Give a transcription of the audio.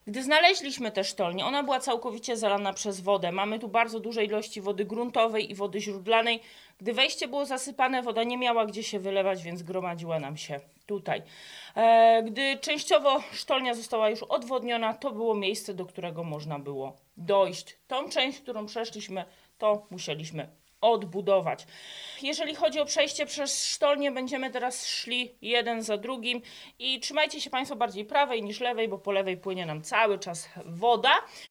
Gdy znaleźliśmy tę sztolnię, ona była całkowicie zalana przez wodę. Mamy tu bardzo duże ilości wody gruntowej i wody źródlanej. Gdy wejście było zasypane, woda nie miała gdzie się wylewać, więc gromadziła nam się tutaj. Gdy częściowo sztolnia została już odwodniona, to było miejsce, do którego można było dojść. Tą część, którą przeszliśmy, to musieliśmy odbudować. Jeżeli chodzi o przejście przez sztolnię, będziemy teraz szli jeden za drugim i trzymajcie się Państwo bardziej prawej niż lewej, bo po lewej płynie nam cały czas woda.